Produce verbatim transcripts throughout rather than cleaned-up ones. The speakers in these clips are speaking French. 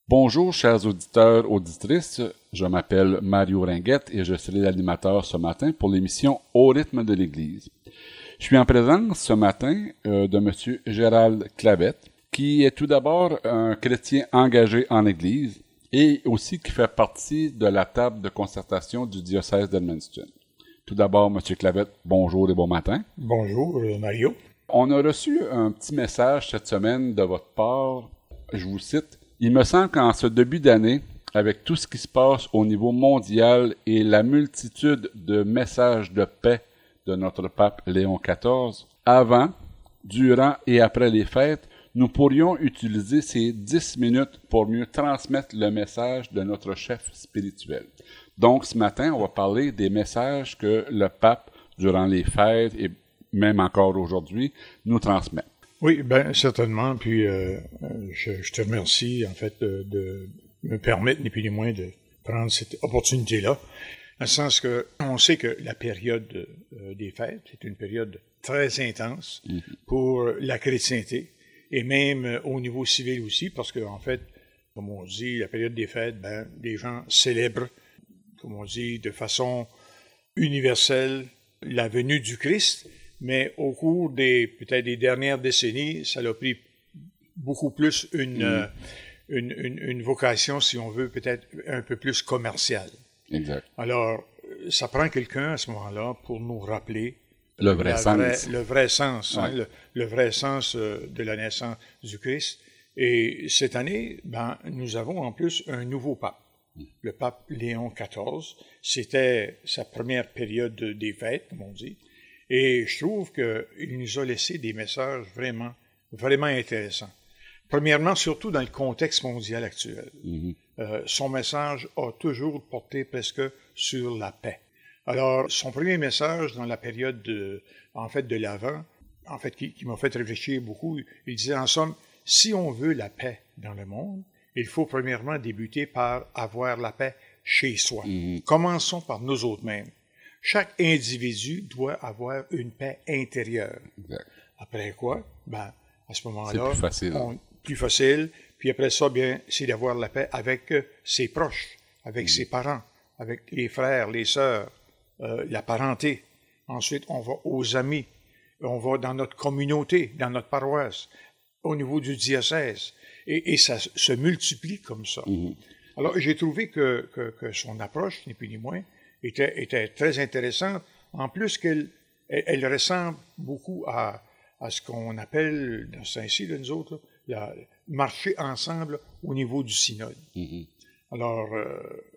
Bonjour, chers auditeurs, auditrices. Je m'appelle Mario Ringuette et je serai l'animateur ce matin pour l'émission Au rythme de l'Église. Je suis en présence ce matin euh, de M. Gérald Clavette, qui est tout d'abord un chrétien engagé en Église et aussi qui fait partie de la table de concertation du diocèse d'Edmundston. Tout d'abord, M. Clavette, bonjour et bon matin. Bonjour, Mario. On a reçu un petit message cette semaine de votre part. Je vous cite. Il me semble qu'en ce début d'année, avec tout ce qui se passe au niveau mondial et la multitude de messages de paix de notre pape Léon quatorze, avant, durant et après les fêtes, nous pourrions utiliser ces dix minutes pour mieux transmettre le message de notre chef spirituel. Donc, ce matin, on va parler des messages que le pape, durant les fêtes et même encore aujourd'hui, nous transmet. Oui, bien, certainement. Puis, euh, je, je te remercie, en fait, de, de me permettre, ni plus ni moins, de prendre cette opportunité-là. Dans le sens que on sait que la période euh, des fêtes est une période très intense mm-hmm. pour la chrétienté, et même euh, au niveau civil aussi, parce que, en fait, comme on dit, la période des fêtes, ben, les gens célèbrent, comme on dit, de façon universelle, la venue du Christ, mais au cours des, peut-être des dernières décennies, ça a pris beaucoup plus une, mm. euh, une, une, une vocation, si on veut, peut-être un peu plus commerciale. Exact. Alors, ça prend quelqu'un à ce moment-là pour nous rappeler le vrai sens. Vraie, le vrai sens, ouais. hein, le, le vrai sens euh, de la naissance du Christ. Et cette année, ben, nous avons en plus un nouveau pape, mm. le pape Léon quatorze. C'était sa première période des fêtes, comme on dit. Et je trouve qu'il nous a laissé des messages vraiment, vraiment intéressants. Premièrement, surtout dans le contexte mondial actuel. Mm-hmm. Euh, son message a toujours porté presque sur la paix. Alors, son premier message dans la période de, en fait, de l'Avent, en fait, qui, qui m'a fait réfléchir beaucoup, il disait en somme, si on veut la paix dans le monde, il faut premièrement débuter par avoir la paix chez soi. Mm-hmm. Commençons par nous autres mêmes. Chaque individu doit avoir une paix intérieure. Exact. Après quoi, ben, à ce moment-là, c'est plus facile. On, plus facile. Puis après ça, bien, c'est d'avoir la paix avec ses proches, avec mmh. ses parents, avec les frères, les sœurs, euh, la parenté. Ensuite, on va aux amis, on va dans notre communauté, dans notre paroisse, au niveau du diocèse. Et, et ça se multiplie comme ça. Mmh. Alors, j'ai trouvé que, que, que son approche, ni plus ni moins, Était, était très intéressante, en plus qu'elle elle, elle ressemble beaucoup à, à ce qu'on appelle, dans Saint-Cy, de nous autres, là, marcher ensemble au niveau du synode. Mm-hmm. Alors, euh,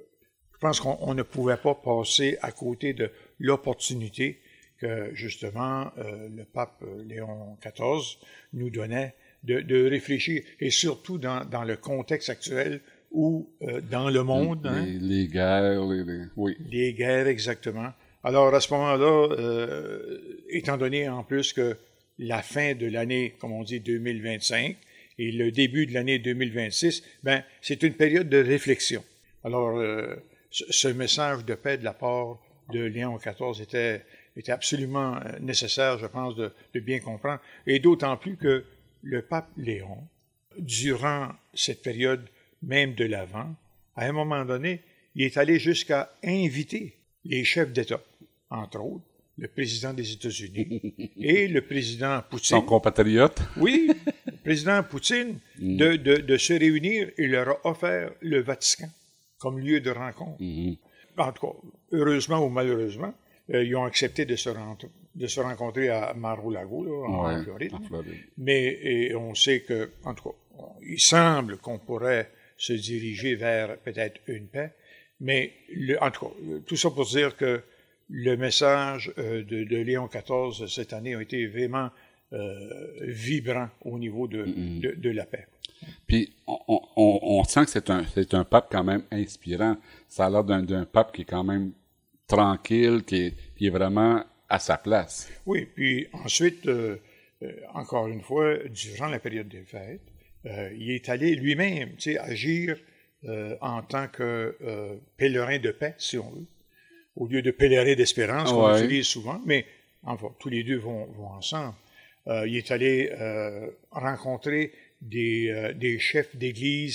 je pense qu'on on ne pouvait pas passer à côté de l'opportunité que, justement, euh, le pape Léon quatorze nous donnait de, de réfléchir, et surtout dans, dans le contexte actuel, ou euh, dans le monde. Les, hein? les guerres, les, les, oui. Les guerres, exactement. Alors, à ce moment-là, euh, étant donné en plus que la fin de l'année, comme on dit, deux mille vingt-cinq, et le début de l'année deux mille vingt-six, ben, c'est une période de réflexion. Alors, euh, ce, ce message de paix de la part de Léon quatorze était, était absolument nécessaire, je pense, de, de bien comprendre, et d'autant plus que le pape Léon, durant cette période même de l'Avent, à un moment donné, il est allé jusqu'à inviter les chefs d'État, entre autres, le président des États-Unis et le président Poutine. Son compatriote. Oui, le président Poutine, mm. de, de, de se réunir. Il leur a offert le Vatican comme lieu de rencontre. Mm. En tout cas, heureusement ou malheureusement, euh, ils ont accepté de se, rent- de se rencontrer à Mar-a-Lago, là, en, ouais, Floride. en Floride. Mais et on sait que, en tout cas, il semble qu'on pourrait se diriger vers peut-être une paix. Mais, le, en tout cas, tout ça pour dire que le message euh, de, de Léon quatorze cette année a été vraiment euh, vibrant au niveau de, mm-hmm. de, de la paix. Puis, on, on, on sent que c'est un, c'est un pape quand même inspirant. Ça a l'air d'un, d'un pape qui est quand même tranquille, qui est, qui est vraiment à sa place. Oui, puis ensuite, euh, euh, encore une fois, durant la période des fêtes, Euh, il est allé lui-même, tu sais, agir euh, en tant que euh, pèlerin de paix, si on veut, au lieu de pèlerin d'espérance, ouais. qu'on utilise souvent, mais enfin, tous les deux vont, vont ensemble. Euh, il est allé euh, rencontrer des, euh, des chefs d'église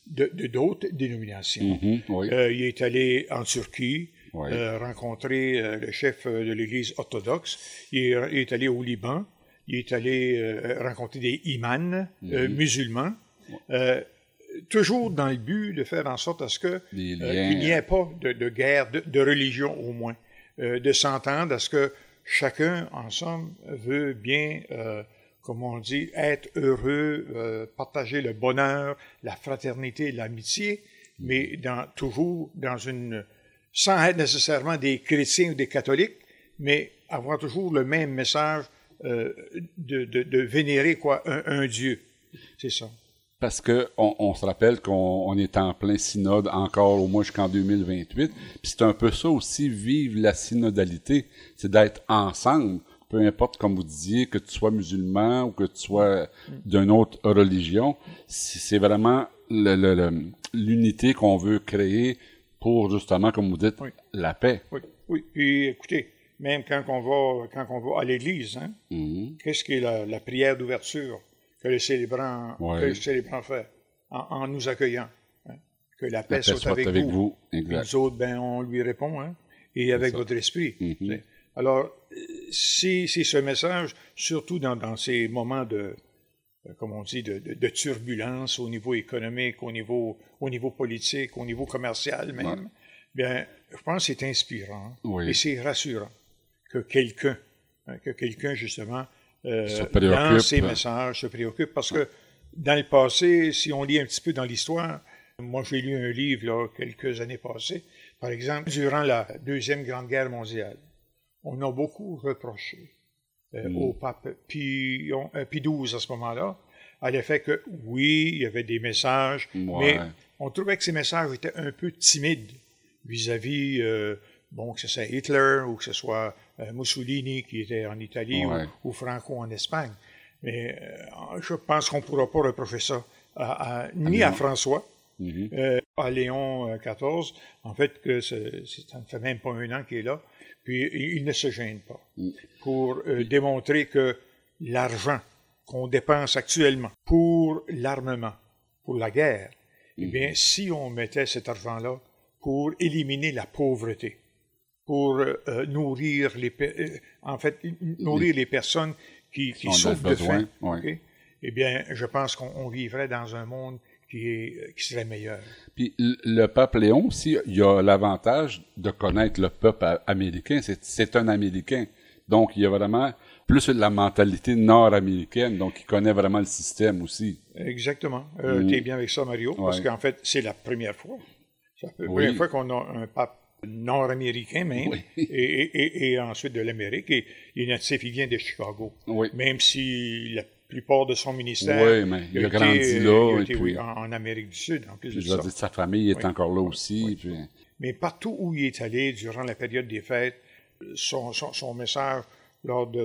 de, de d'autres dénominations. Mm-hmm, oui. Euh, il est allé en Turquie, oui. euh, rencontrer euh, le chef de l'Église orthodoxe. Il est, il est allé au Liban. Il est allé euh, rencontrer des imams mm-hmm. euh, musulmans. Euh, toujours dans le but de faire en sorte à ce que euh, qu'il n'y ait pas de, de guerre, de, de religion au moins, euh, de s'entendre à ce que chacun, en somme, veut bien, euh, comme on dit, être heureux, euh, partager le bonheur, la fraternité, l'amitié, mais dans, toujours dans une, sans être nécessairement des chrétiens ou des catholiques, mais avoir toujours le même message euh, de, de, de vénérer quoi, un, un Dieu. C'est ça. Parce que on, on se rappelle qu'on on est en plein synode encore au moins jusqu'en deux mille vingt-huit. Puis c'est un peu ça aussi, vivre la synodalité, c'est d'être ensemble. Peu importe, comme vous disiez, que tu sois musulman ou que tu sois d'une autre religion, c'est vraiment le, le, le, l'unité qu'on veut créer pour justement, comme vous dites, oui. la paix. Oui, oui. Puis écoutez, même quand on va, quand on va à l'église, hein, mm-hmm. qu'est-ce qui est la, la prière d'ouverture que le célébrant, ouais. que le célébrant fait en, en nous accueillant? Hein, que la paix, la paix soit, soit avec, avec vous. vous. Exact. Nous autres, ben, on lui répond, hein, et avec votre esprit. Mm-hmm. Alors, c'est, c'est ce message, surtout dans, dans ces moments de, comme on dit, de, de, de turbulence au niveau économique, au niveau, au niveau politique, au niveau commercial même, ouais. bien, je pense que c'est inspirant oui. et c'est rassurant que quelqu'un, hein, que quelqu'un justement, euh, dans ses messages se préoccupe, parce que dans le passé, si on lit un petit peu dans l'histoire, moi j'ai lu un livre là, quelques années passées, par exemple, durant la Deuxième Grande Guerre mondiale, on a beaucoup reproché euh, mm. au pape Pie, euh, Pie douze à ce moment-là, à l'effet que, oui, il y avait des messages, ouais. mais on trouvait que ces messages étaient un peu timides vis-à-vis, euh, bon, que ce soit Hitler ou que ce soit euh, Mussolini qui était en Italie ouais. ou, ou Franco en Espagne. Mais euh, je pense qu'on ne pourra pas reprocher ça à, à, ni ah, à François, mm-hmm. euh, à Léon quatorze, en fait, que c'est, ça ne fait même pas un an qu'il est là. Puis il ne se gêne pas pour euh, démontrer que l'argent qu'on dépense actuellement pour l'armement, pour la guerre, mm-hmm. eh bien, si on mettait cet argent-là pour éliminer la pauvreté, pour euh, nourrir les, euh, en fait, nourrir les personnes qui, qui souffrent de faim, ouais. okay? eh bien, je pense qu'on vivrait dans un monde qui, est, qui serait meilleur. Puis le pape Léon aussi, il a l'avantage de connaître le peuple américain. C'est, c'est un Américain. Donc, il y a vraiment plus de la mentalité nord-américaine. Donc, il connaît vraiment le système aussi. Exactement. Euh, mmh. Tu es bien avec ça, Mario, parce ouais. qu'en fait, c'est la première fois. C'est la première oui. fois qu'on a un pape nord-américain même, oui. et, et, et, et ensuite de l'Amérique. Et il est natif, il vient de Chicago. Oui. Même si la plupart de son ministère oui, mais il a, a grandi été, là. Il a été, et puis, oui, en, en Amérique du Sud, en plus de je ça. veux dire, sa famille est oui. encore là aussi. Oui. Puis... Mais partout où il est allé, durant la période des fêtes, son, son, son message lors de,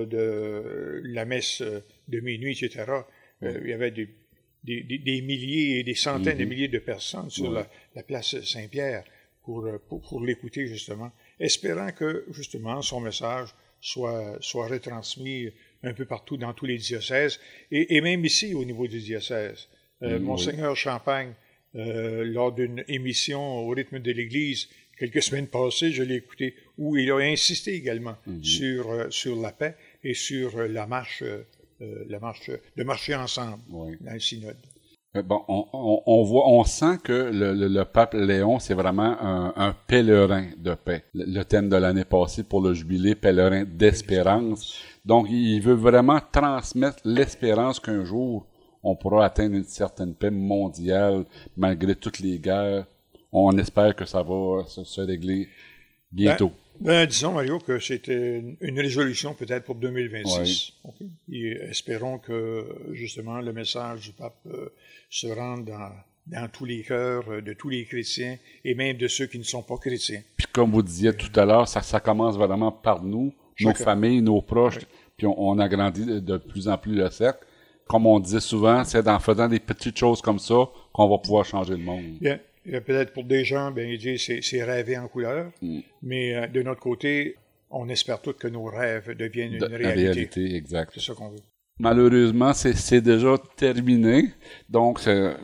de la messe de minuit, et cetera, oui. euh, il y avait des, des, des, des milliers et des centaines mm-hmm. de milliers de personnes sur oui. la, la place Saint-Pierre pour, pour, pour l'écouter, justement, espérant que, justement, son message soit, soit retransmis un peu partout dans tous les diocèses, et, et même ici, au niveau du diocèse. Euh, mmh, Monseigneur oui. Champagne, euh, lors d'une émission au rythme de l'Église, quelques semaines passées, je l'ai écouté, où il a insisté également mmh. sur, euh, sur la paix et sur euh, la marche, euh, la marche, de marcher ensemble oui. dans le synode. Bon, on, on, on voit, on sent que le, le, le pape Léon, c'est vraiment un, un pèlerin de paix. Le, le thème de l'année passée pour le jubilé, pèlerin d'espérance. Donc, il veut vraiment transmettre l'espérance qu'un jour, on pourra atteindre une certaine paix mondiale, malgré toutes les guerres. On espère que ça va se, se régler bientôt. Ben, ben, disons, Mario, que c'était une, une résolution peut-être pour deux mille vingt-six. Oui. Okay. Et espérons que, justement, le message du pape euh, se rende dans, dans tous les cœurs de tous les chrétiens et même de ceux qui ne sont pas chrétiens. Puis comme vous disiez tout à l'heure, ça, ça commence vraiment par nous, nos Chacun. familles, nos proches, oui. puis on, on agrandit de, de plus en plus le cercle. Comme on disait souvent, c'est en faisant des petites choses comme ça qu'on va pouvoir changer le monde. Bien. Peut-être pour des gens, bien, ils disent c'est, c'est rêver en couleur, mm. mais euh, de notre côté, on espère tous que nos rêves deviennent une de, réalité. réalité, exact. C'est ça qu'on veut. Malheureusement, c'est, c'est déjà terminé. Donc, c'est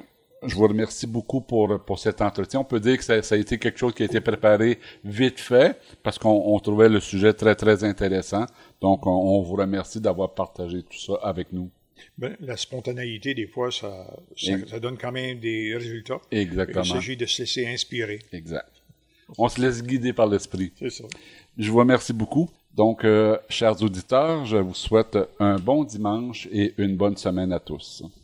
Je vous remercie beaucoup pour, pour cet entretien. On peut dire que ça, ça a été quelque chose qui a été préparé vite fait parce qu'on on trouvait le sujet très, très intéressant. Donc, on, on vous remercie d'avoir partagé tout ça avec nous. Ben, la spontanéité, des fois, ça, ça, ça donne quand même des résultats. Exactement. Il s'agit de se laisser inspirer. Exact. On se laisse guider par l'esprit. C'est ça. Je vous remercie beaucoup. Donc, euh, chers auditeurs, je vous souhaite un bon dimanche et une bonne semaine à tous.